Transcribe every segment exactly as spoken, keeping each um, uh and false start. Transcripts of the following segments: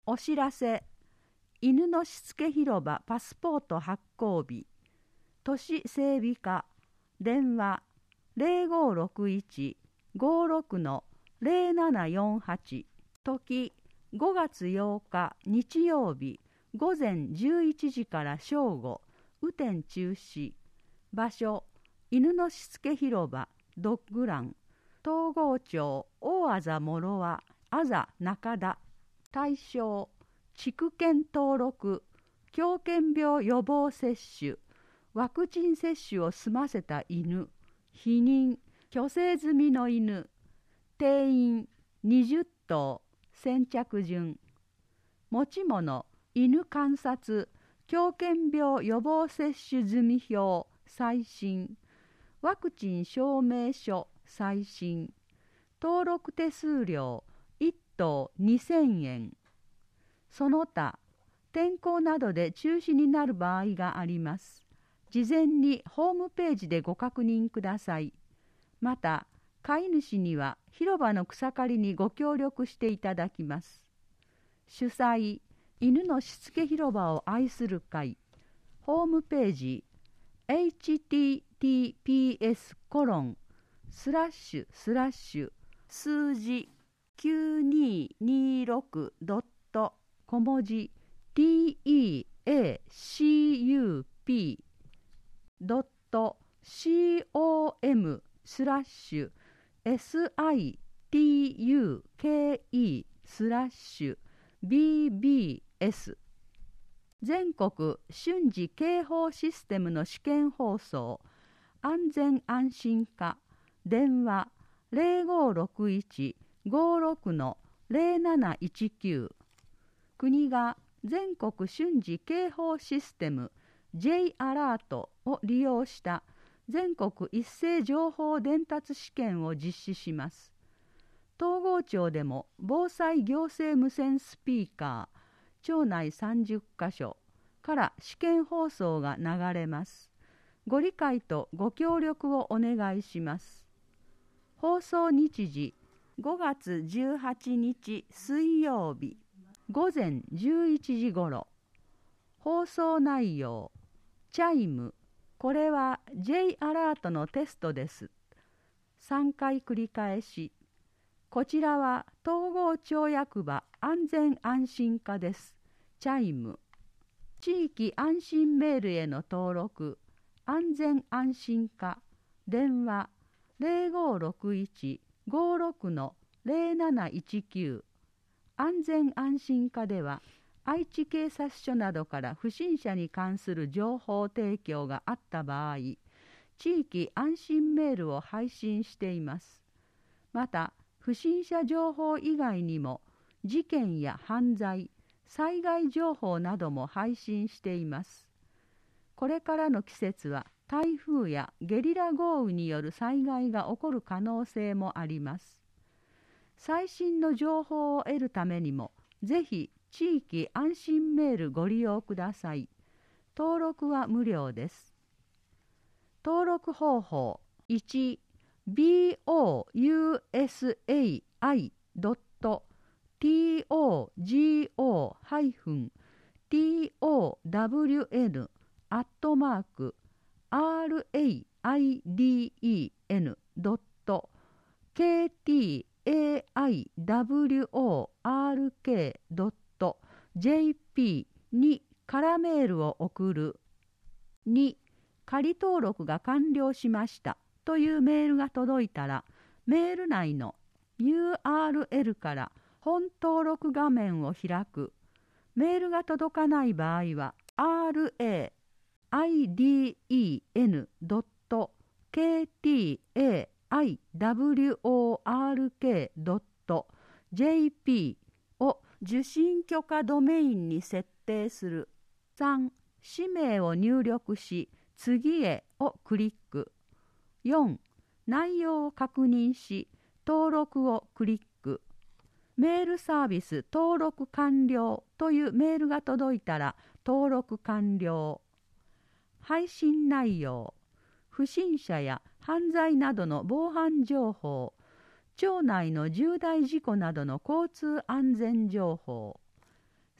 お知らせ。犬のしつけ広場パスポート発行日。都市整備課。電話 ゼロごろくいち ごろく ゼロななよんはち。時ごがつようか日曜日午前じゅういちじから正午。雨天中止。場所犬のしつけ広場ドッグラン。東郷町大字諸和あざ中田。対象地区券登録、狂犬病予防接種、ワクチン接種を済ませた犬、避妊、去勢済みの犬、定員にじゅっとう、先着順。持ち物、犬観察、狂犬病予防接種済み表、最新、ワクチン証明書、最新、登録手数料、いっとうにせんえん。その他、天候などで中止になる場合があります。事前にホームページでご確認ください。また、飼い主には広場の草刈りにご協力していただきます。主催、犬のしつけ広場を愛する会。ホームページ、エイチティーティーピーエスコロンスラッシュスラッシュ数字きゅうにーにーろくドット小文字 ティーイーエーシーユーピー ドット コム スラッシュ スアイティーユーケーイー スラッシュ ビービーエス 全国瞬時警報システムの試験放送安全安心課電話 ゼロごろくいち ごろく ゼロなないちきゅう。国が全国瞬時警報システム J アラートを利用した全国一斉情報伝達試験を実施します。東郷町でも防災行政無線スピーカー町内さんじゅっかしょから試験放送が流れます。ご理解とご協力をお願いします。放送日時ごがつじゅうはちにち水曜日午前じゅういちじごろ。放送内容チャイム、これは J アラートのテストです。さんかい繰り返し。こちらは東郷町役場安全安心課です。チャイム。地域安心メールへの登録安全安心課電話 ゼロごろくいち ごろく ゼロなないちきゅう。安全安心課では愛知警察署などから不審者に関する情報提供があった場合、地域安心メールを配信しています。また、不審者情報以外にも事件や犯罪、災害情報なども配信しています。これからの季節は台風やゲリラ豪雨による災害が起こる可能性もあります。最新の情報を得るためにも、ぜひ地域安心メールご利用ください。登録は無料です。登録方法いち、ビーオーユーエスエーアイドットトゴハイフントワンアットマークアールエーアイディーイーエヌドットケーティーエーアイダブリューオーアールケードットジェーピー に空メールを送る。に、仮登録が完了しましたというメールが届いたら、メール内の ユーアールエル から本登録画面を開く。メールが届かない場合は アールエーアイディーイーエヌドットケーティーエーアイダブリューオーアールケードットジェーピー を受信許可ドメインに設定する。さん、氏名を入力し、次へをクリック。よん、内容を確認し、登録をクリック。メールサービス登録完了というメールが届いたら登録完了。配信内容、不審者や犯罪などの防犯情報、町内の重大事故などの交通安全情報、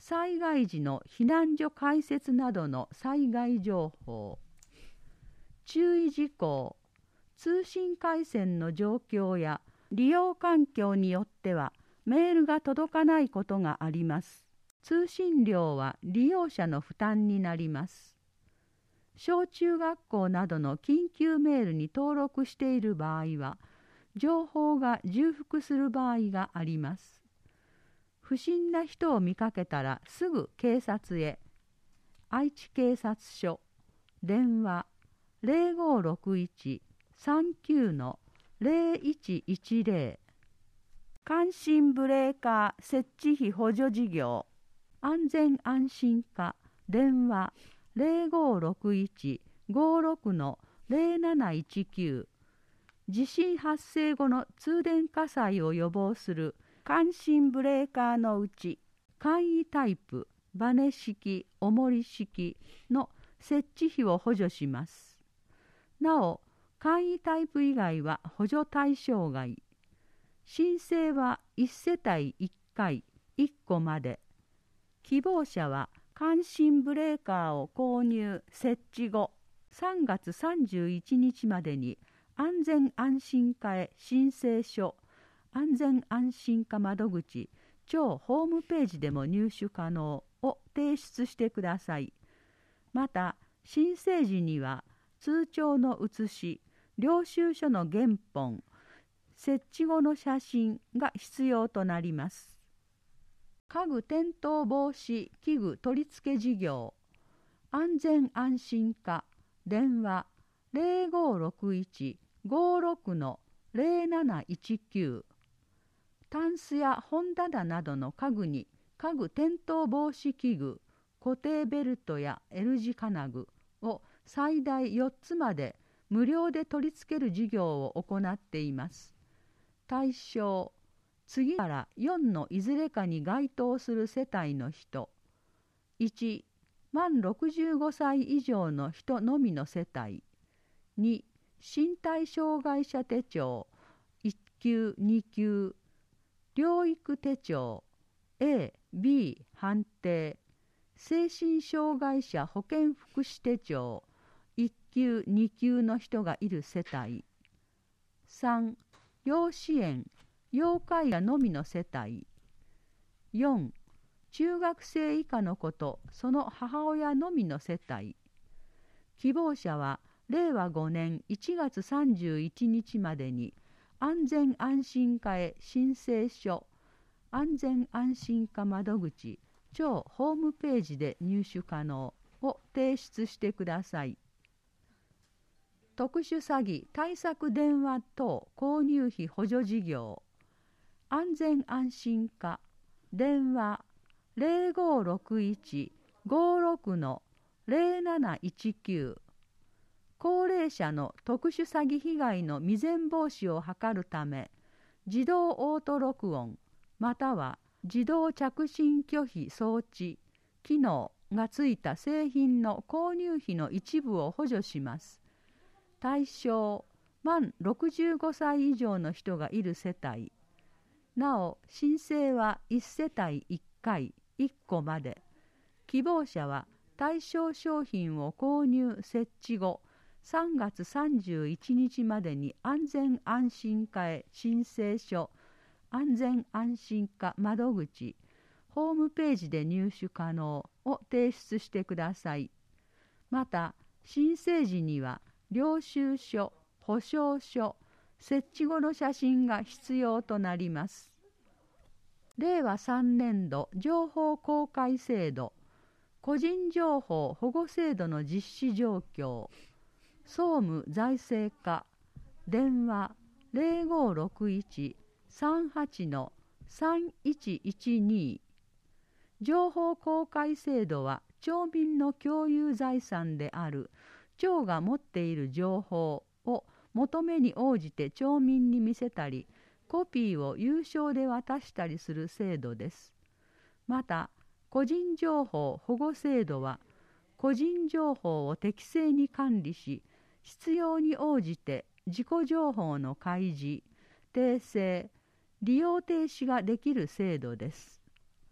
災害時の避難所開設などの災害情報。注意事項。通信回線の状況や利用環境によってはメールが届かないことがあります。通信料は利用者の負担になります。小中学校などの緊急メールに登録している場合は、情報が重複する場合があります。不審な人を見かけたらすぐ警察へ。愛知警察署、電話 ゼロごろくいち さんきゅう の ゼロいちいちゼロ。感震ブレーカー設置費補助事業。安全安心課、電話 ゼロごろくいち ごろく の ゼロなないちきゅう。地震発生後の通電火災を予防する感震ブレーカーのうち、簡易タイプ、バネ式、重り式の設置費を補助します。なお、簡易タイプ以外は補助対象外。申請はいち世帯いっかいいっこまで。希望者は感震ブレーカーを購入・設置後、さんがつさんじゅういちにちまでに安全安心課へ申請書、安全安心課窓口、庁ホームページでも入手可能を提出してください。また、申請時には通帳の写し、領収書の原本、設置後の写真が必要となります。家具転倒防止器具取り付け事業。安全安心課、電話 ゼロごろくいち ごろく の ゼロなないちきゅう。タンスや本棚などの家具に家具転倒防止器具、固定ベルトや L 字金具を最大よっつまで無料で取り付ける事業を行っています。対象、次からよんのいずれかに該当する世帯の人。いち、満ろくじゅうごさい以上の人のみの世帯。に、身体障害者手帳いっきゅうにきゅう、療育手帳 エービー 判定、精神障害者保健福祉手帳いっきゅうにきゅうの人がいる世帯。さん、要支援要介護のみの世帯。よん、中学生以下の子とその母親のみの世帯。希望者はれいわごねんいちがつさんじゅういちにちまでに安全安心課へ申請書、安全安心課窓口、庁ホームページで入手可能を提出してください。特殊詐欺対策電話等購入費補助事業。安全安心課、電話 ゼロごろくいち ごろく の ゼロなないちきゅう。高齢者の特殊詐欺被害の未然防止を図るため、自動オート録音または自動着信拒否装置機能がついた製品の購入費の一部を補助します。対象、満ろくじゅうごさい以上の人がいる世帯。なお、申請はいち世帯いっかいいっこまで。希望者は対象商品を購入・設置後、さんがつさんじゅういちにちまでに安全安心課へ申請書、安全安心課窓口、ホームページで入手可能を提出してください。また、申請時には領収書、保証書、設置後の写真が必要となります。れいわさんねんど情報公開制度、個人情報保護制度の実施状況。総務財政課、電話 ゼロごろくいち さんはち の さんいちいちに。情報公開制度は町民の共有財産である町が持っている情報を求めに応じて町民に見せたり、コピーを有償で渡したりする制度です。また、個人情報保護制度は、個人情報を適正に管理し、必要に応じて自己情報の開示、訂正、利用停止ができる制度です。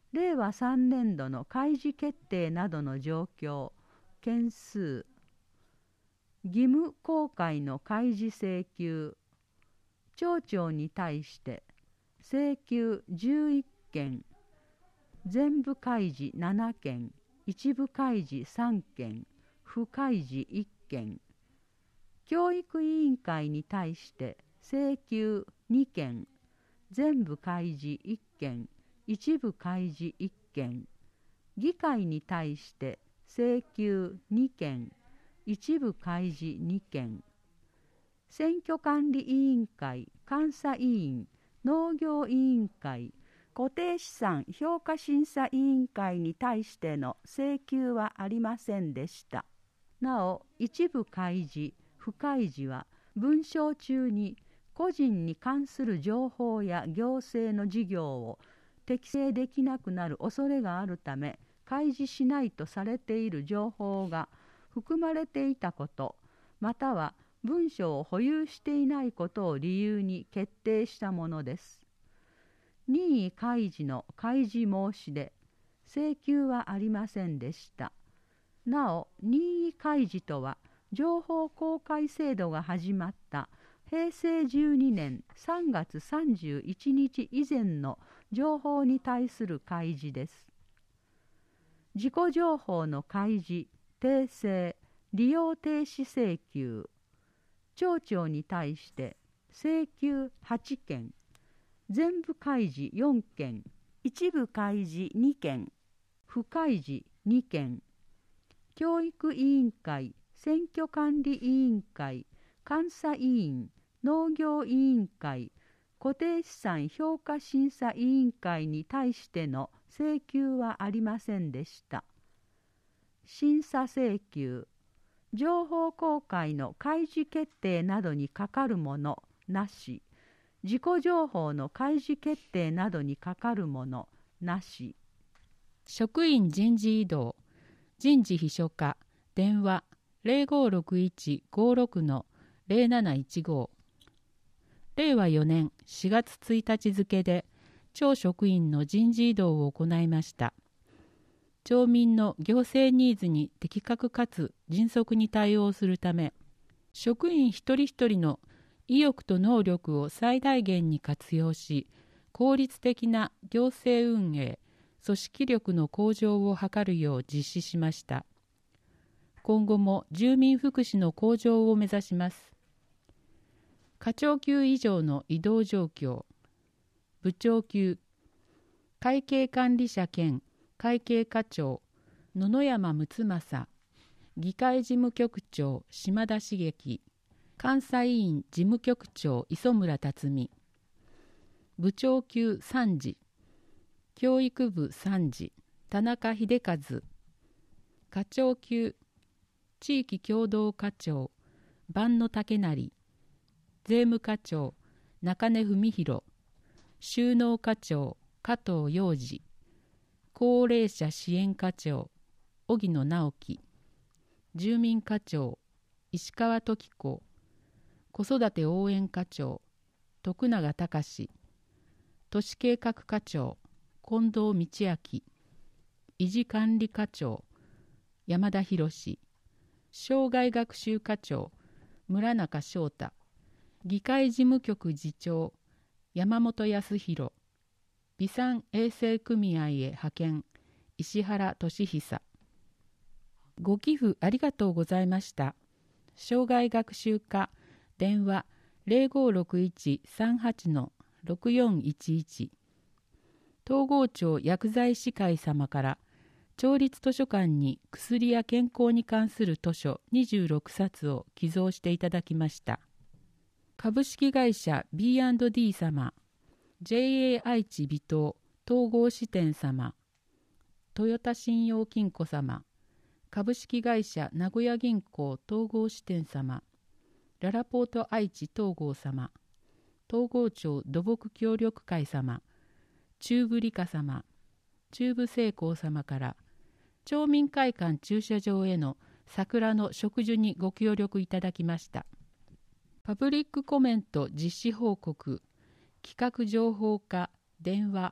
れいわさんねんどの開示決定などの状況、件数、義務公開の開示請求、町長に対して請求じゅういっけん、全部開示ななけん、一部開示さんけん、不開示いっけん、教育委員会に対して請求にけん、全部開示いっけん、一部開示いっけん、議会に対して請求にけん、一部開示にけん、選挙管理委員会、監査委員、農業委員会、固定資産評価審査委員会に対しての請求はありませんでした。なお、一部開示、不開示は文章中に個人に関する情報や行政の事業を適正できなくなる恐れがあるため、開示しないとされている情報が含まれていたこと、または文書を保有していないことを理由に決定したものです。任意開示の開示申し出、請求はありませんでした。なお、任意開示とは、情報公開制度が始まったへいせいじゅうにねんさんがつさんじゅういちにち以前の情報に対する開示です。自己情報の開示、訂正、利用停止請求、町長に対して請求はちけん、全部開示よんけん、一部開示にけん、不開示にけん、教育委員会、選挙管理委員会、監査委員、農業委員会、固定資産評価審査委員会に対しての請求はありませんでした。審査請求、情報公開の開示決定などにかかるものなし、自己情報の開示決定などにかかるものなし。 職員人事異動、人事秘書課、電話 ゼロごろくいち ごろく ゼロなないちご。れいわよねんしがつついたち付で町職員の人事異動を行いました。町民の行政ニーズに的確かつ迅速に対応するため、職員一人一人の意欲と能力を最大限に活用し、効率的な行政運営、組織力の向上を図るよう実施しました。今後も住民福祉の向上を目指します。課長級以上の異動状況、部長級、会計管理者兼会計課長、野々山睦正、議会事務局長、島田茂樹、監査委員事務局長、磯村辰巳、部長級さんじ、教育部さんじ、田中秀和、課長級、地域共同課長、万野武成、税務課長、中根文弘、収納課長、加藤洋二、高齢者支援課長、荻野直樹、住民課長、石川時子、子育て応援課長、徳永隆、都市計画課長、近藤道明、維持管理課長、山田博、障害学習課長、村中翔太、議会事務局次長、山本康弘、備産衛生組合へ派遣、石原俊久。ご寄付ありがとうございました。障害学習課、電話 ゼロごろくいち さんはち ろくよんいちいち。東郷町薬剤師会様から、町立図書館に薬や健康に関する図書にじゅうろくさつを寄贈していただきました。株式会社 ビーアンドディー 様、ジェイエー 愛知微糖統合支店様、トヨタ信用金庫様、株式会社名古屋銀行統合支店様、ララポート愛知統合様、東郷町土木協力会様、中部理科様、中部成功様から、町民会館駐車場への桜の植樹にご協力いただきました。パブリックコメント実施報告、企画情報課、電話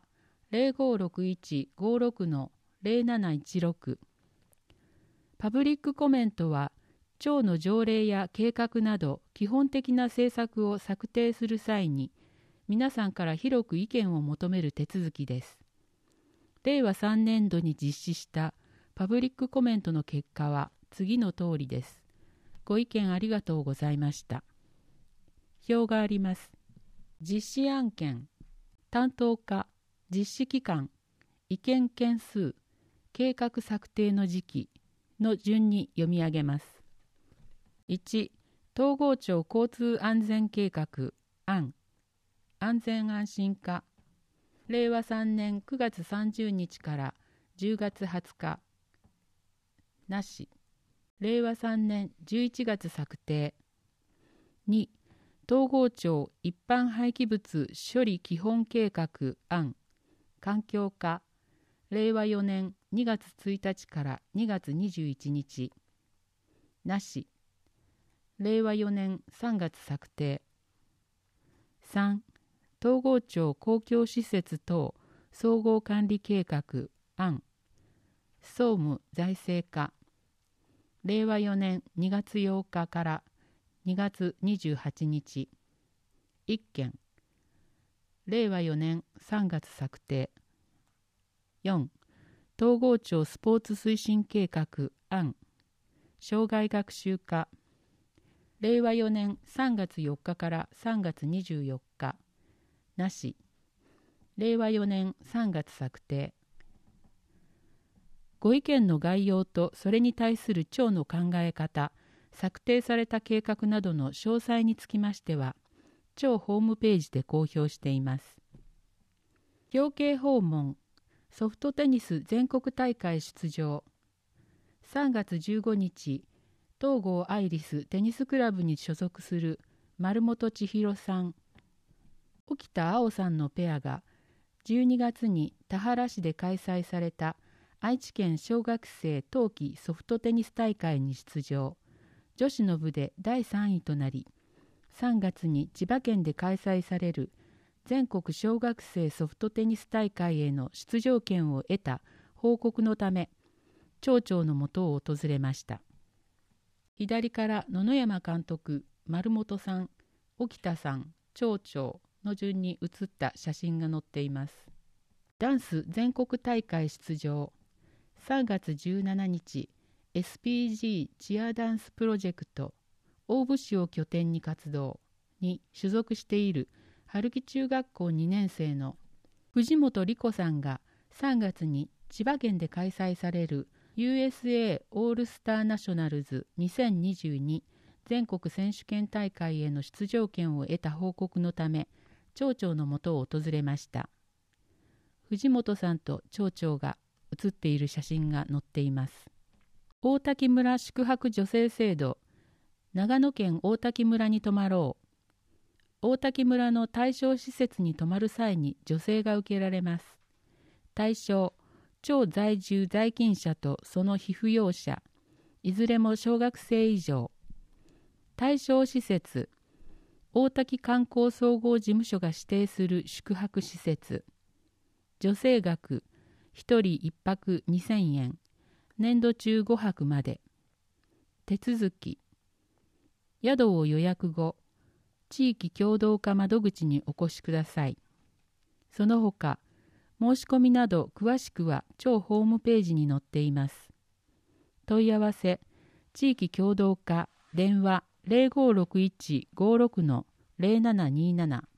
ゼロごろくいちごろくのゼロなないちろく。パブリックコメントは、庁の条例や計画など基本的な政策を策定する際に、皆さんから広く意見を求める手続きです。れいわさんねんどに実施したパブリックコメントの結果は次の通りです。ご意見ありがとうございました。表があります。実施案件、担当課、実施期間、意見件数、計画策定の時期の順に読み上げます。いち、統合庁交通安全計画案、安全安心課、れいわさんねんくがつさんじゅうにちからじゅうがつはつか、なし。れいわさんねんじゅういちがつ策定。に、統合庁一般廃棄物処理基本計画案、環境課、れいわよねんにがつついたちからにがつにじゅういちにち、なし。れいわよねんさんがつ策定。さん、統合庁公共施設等総合管理計画案、総務財政課、れいわよねんにがつようかからにがつにじゅうはちにち、いっけん。れいわよねんさんがつ策定。よん、統合庁スポーツ推進計画案、生涯学習課、れいわよねんさんがつよっかからさんがつにじゅうよっか、なし。れいわよねんさんがつ策定。ご意見の概要とそれに対する庁の考え方、策定された計画などの詳細につきましては、庁ホームページで公表しています。表敬訪問、ソフトテニス全国大会出場。さんがつじゅうごにち、東郷アイリステニスクラブに所属する丸本千尋さん、沖田青さんのペアがじゅうにがつに田原市で開催された愛知県小学生冬季ソフトテニス大会に出場。女子の部でだいさんいとなり、さんがつに千葉県で開催される全国小学生ソフトテニス大会への出場権を得た報告のため、町長のもとを訪れました。左から野々山監督、丸本さん、沖田さん、町長の順に写った写真が載っています。ダンス全国大会出場。さんがつじゅうしちにち、エスピージー チアダンスプロジェクト大府市を拠点に活動に所属している春木中学校にねんせいの藤本理子さんがさんがつに千葉県で開催される ユーエスエー オールスターナショナルズにせんにじゅうに全国選手権大会への出場権を得た報告のため、町長のもとを訪れました。藤本さんと町長が写っている写真が載っています。大滝村宿泊助成制度、長野県大滝村に泊まろう。大滝村の対象施設に泊まる際に助成が受けられます。対象、町在住在勤者とその被扶養者、いずれも小学生以上。対象施設、大滝観光総合事務所が指定する宿泊施設。助成額、ひとりいっぱくにせんえん、年度中ごはくまで。手続き、宿を予約後、地域協同課窓口にお越しください。その他、申し込みなど詳しくは町ホームページに載っています。問い合わせ、地域協同課、電話ゼロごろくいちごろくのゼロななにーなな。